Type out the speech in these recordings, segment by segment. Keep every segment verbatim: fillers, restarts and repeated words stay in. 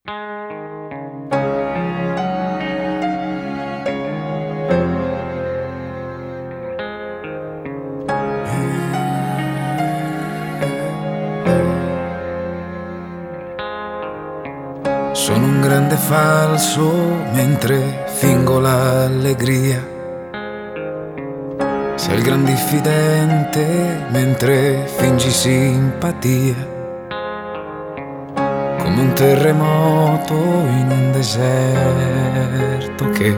Sono un grande falso mentre fingo l'allegria. Sei il gran diffidente mentre fingi simpatia. Come un terremoto in un deserto che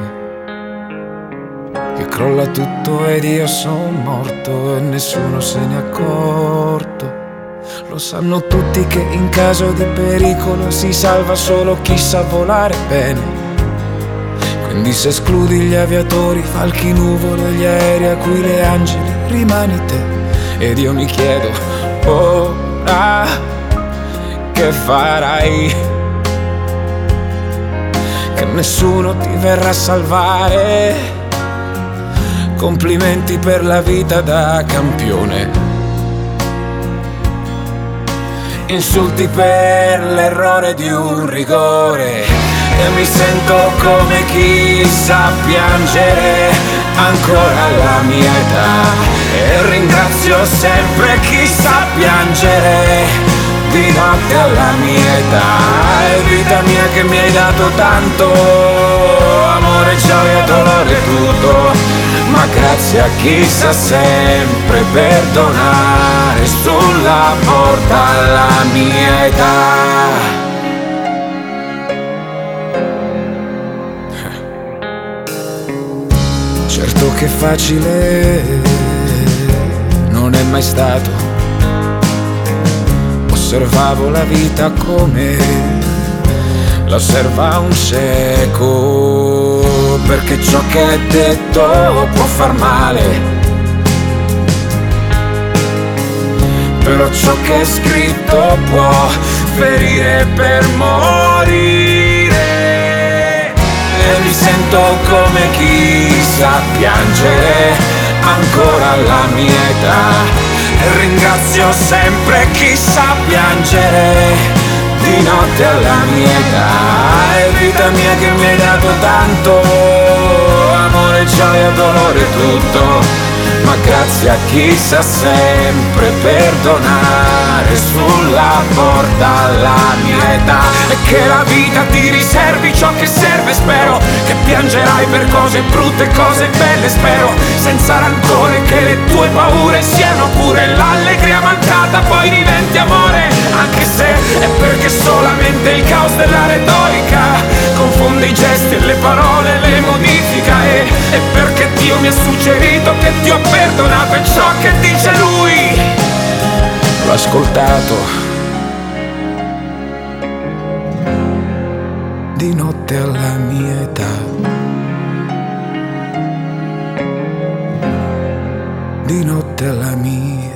Che crolla tutto ed io son morto e nessuno se n'è accorto. Lo sanno tutti che in caso di pericolo si salva solo chi sa volare bene. Quindi se escludi gli aviatori, falchi, nuvole, gli aerei a cui le angeli, rimani te. Ed io mi chiedo, ora che farai? Che nessuno ti verrà a salvare. Complimenti per la vita da campione. Insulti per l'errore di un rigore. E mi sento come chi sa piangere ancora alla mia età. E ringrazio sempre chi sa piangere di notte alla mia età. E vita mia che mi hai dato tanto, amore, gioia, dolore, tutto. Ma grazie a chi sa sempre perdonare sulla porta alla mia età. Certo che facile non è mai stato. Osservavo la vita come la osserva un cieco, perché ciò che è detto può far male, però ciò che è scritto può ferire per morire. E mi sento come chi sa piangere ancora alla mia età. E ringrazio sempre chi sa piangere di notte alla mia età. E vita mia che mi hai dato tanto, amore, gioia, dolore, tutto. Ma grazie a chi sa sempre perdonare sulla porta alla mia età. E che la vita ti riservi ciò che serve, spero. Che piangerai per cose brutte e cose belle, spero. Senza rancore, che le tue paure siano pure l'allegria mancata poi diventi amore. Anche se è perché solamente il caos della retorica confonde i gesti e le parole, le modifica. E, e perché Dio mi ha suggerito che ti ho perdonato e ciò che dice lui l'ho ascoltato. Di notte alla mia età, di notte alla mia